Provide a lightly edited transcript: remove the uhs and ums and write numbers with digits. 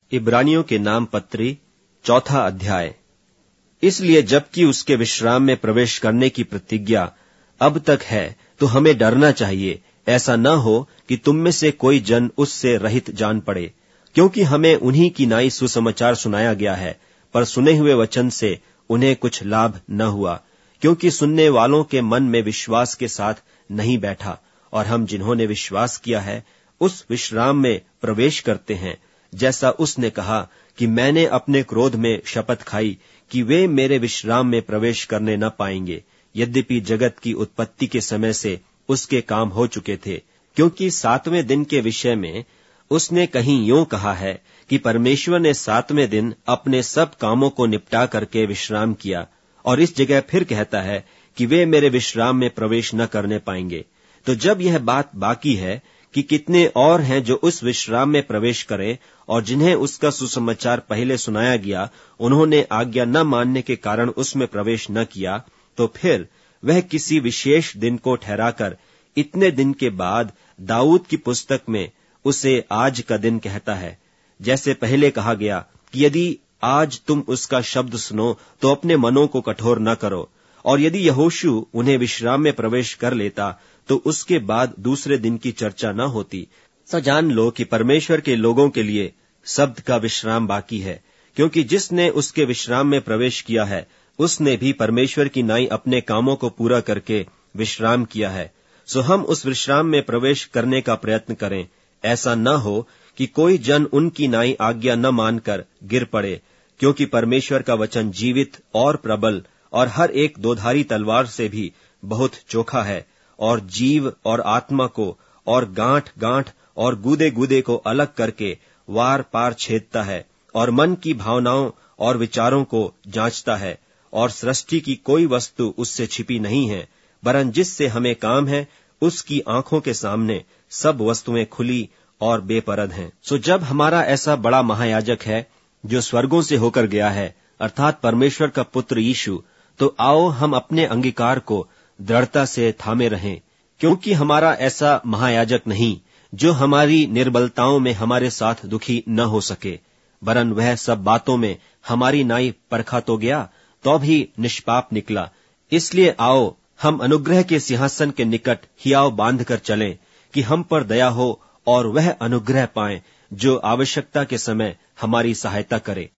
इब्रानियों के नाम पत्री 4 अध्याय। इसलिए जबकि उसके विश्राम में प्रवेश करने की प्रतिज्ञा अब तक है, तो हमें डरना चाहिए, ऐसा न हो कि तुम में से कोई जन उससे रहित जान पड़े। क्योंकि हमें उन्हीं की नाई सुसमाचार सुनाया गया है, पर सुने हुए वचन से उन्हें कुछ लाभ न हुआ, क्योंकि सुनने वालों के मन में विश्वास के साथ नहीं बैठा। और हम जिन्होंने विश्वास किया है उस विश्राम में प्रवेश करते हैं, जैसा उसने कहा कि मैंने अपने क्रोध में शपथ खाई कि वे मेरे विश्राम में प्रवेश करने न पाएंगे, यद्यपि जगत की उत्पत्ति के समय से उसके काम हो चुके थे। क्योंकि 7वें दिन के विषय में उसने कहीं यूं कहा है कि परमेश्वर ने 7वें दिन अपने सब कामों को निपटा करके विश्राम किया, और इस जगह फिर कहता है कि वे मेरे विश्राम में प्रवेश न करने पाएंगे। तो जब यह बात बाकी है कि कितने और हैं जो उस विश्राम में प्रवेश करें, और जिन्हें उसका सुसमाचार पहले सुनाया गया उन्होंने आज्ञा न मानने के कारण उसमें प्रवेश न किया, तो फिर वह किसी विशेष दिन को ठहराकर इतने दिन के बाद दाऊद की पुस्तक में उसे आज का दिन कहता है। जैसे पहले कहा गया कि यदि आज तुम उसका शब्द सुनो तो अपने मनों को कठोर न करो। और यदि यहोशू उन्हें विश्राम में प्रवेश कर लेता तो उसके बाद दूसरे दिन की चर्चा न होती। सो जान लो कि परमेश्वर के लोगों के लिए शब्द का विश्राम बाकी है, क्योंकि जिसने उसके विश्राम में प्रवेश किया है उसने भी परमेश्वर की नाई अपने कामों को पूरा करके विश्राम किया है। सो हम उस विश्राम में प्रवेश करने का प्रयत्न करें, ऐसा न हो कि कोई जन उनकी नाई आज्ञा न मानकर गिर पड़े। क्योंकि परमेश्वर का वचन जीवित और प्रबल और हर एक दोधारी तलवार से भी बहुत चोखा है, और जीव और आत्मा को और गांठ गांठ और गूदे गूदे को अलग करके वार पार छेदता है, और मन की भावनाओं और विचारों को जांचता है। और सृष्टि की कोई वस्तु उससे छिपी नहीं है, वरन जिससे हमें काम है उसकी आंखों के सामने सब वस्तुएं खुली और बेपरद हैं। सो जब हमारा ऐसा बड़ा महायाजक है जो स्वर्गों से होकर गया है, अर्थात परमेश्वर का पुत्र यीशु, तो आओ हम अपने अंगीकार को दृढ़ता से थामे रहें। क्योंकि हमारा ऐसा महायाजक नहीं जो हमारी निर्बलताओं में हमारे साथ दुखी न हो सके, वरन वह सब बातों में हमारी नाई परखा तो गया, तो भी निष्पाप निकला। इसलिए आओ हम अनुग्रह के सिंहासन के निकट हियाव बांध कर चलें कि हम पर दया हो और वह अनुग्रह पाएं जो आवश्यकता के समय हमारी सहायता करे।